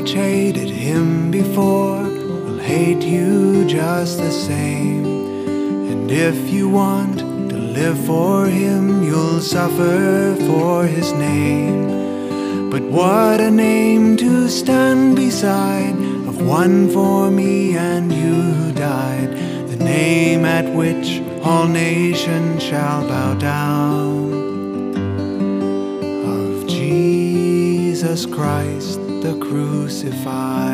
which hated him before will hate you just the same. And if you want to live for him, you'll suffer for his name. But what a name to stand beside of one for me and you who died, the name at which all nations shall bow down. Of Jesus Christ the crucified.